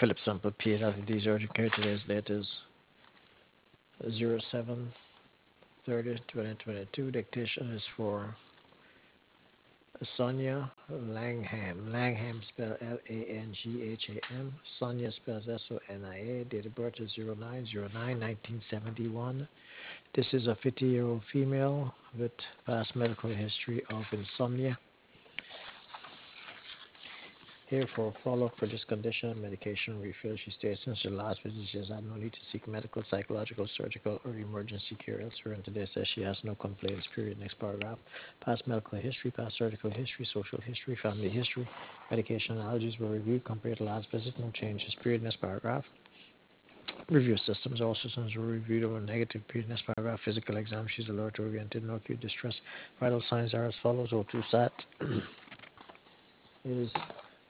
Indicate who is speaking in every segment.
Speaker 1: Philip Sample P. These urgent care. Today's date is 07/30/2022. Dictation is for Sonia Langham. Langham spelled Langham. Sonia spells Sonia. Date of birth is 09/09/1971. This is a 50-year-old female with past medical history of insomnia. Here for follow-up for this condition, medication refill. She states since her last visit, she has had no need to seek medical, psychological, surgical, or emergency care elsewhere. And today says she has no complaints, period. Next paragraph. Past medical history, past surgical history, social history, family history. Medication allergies were reviewed compared to last visit. No changes, period. Next paragraph. Review systems. All systems were reviewed over negative, period. Next paragraph. Physical exam. She's alert oriented, no acute distress. Vital signs are as follows. O2 sat is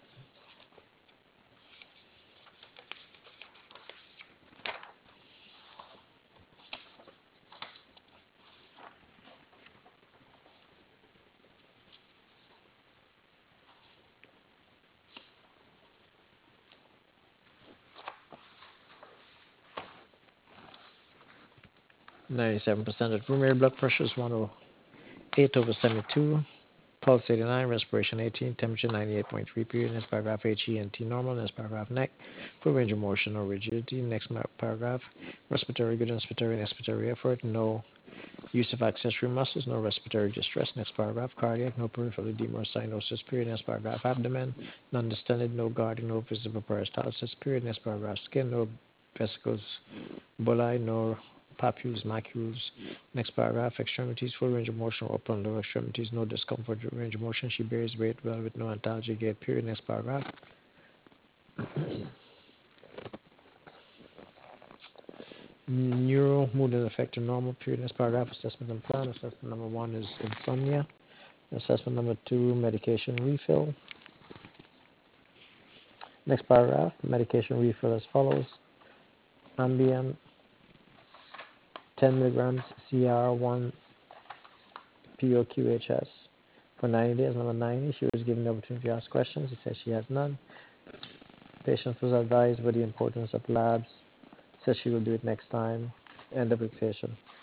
Speaker 1: 97% of room air. Blood pressure is 108/72. Pulse 89, respiration 18, temperature 98.3, period. Next paragraph, HENT normal. Next paragraph, neck. Full range of motion or rigidity. Next paragraph, respiratory good, inspiratory and expiratory effort. No use of accessory muscles, no respiratory distress. Next paragraph, cardiac, no peripheral edema or cyanosis, period. Next paragraph, abdomen, non distended, no guarding, no visible peristalsis, period. Next paragraph, skin, no vesicles, bullae, no papules, macules. Next paragraph, extremities, full range of motion, upper and lower extremities, no discomfort, range of motion. She bears weight well with no antalgia gait, period. Next paragraph. Neuro, mood and affective normal, period. Next paragraph, assessment and plan. Assessment number 1 is insomnia. Assessment number 2, medication refill. Next paragraph, medication refill as follows. Ambien, 10 milligrams CR1 POQHS for 90 days. Number 90, she was given the opportunity to ask questions. He says she has none. Patient was advised with the importance of labs. Says she will do it next time. End of dictation.